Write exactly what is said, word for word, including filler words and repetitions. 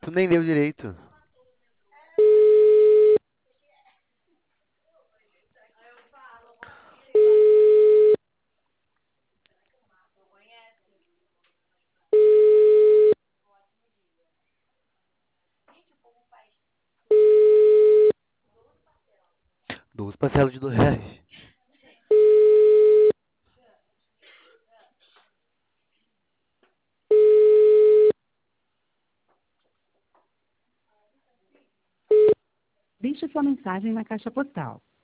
Tu nem leu direito. Duas parcelas de dois reais. Deixe sua mensagem na caixa postal.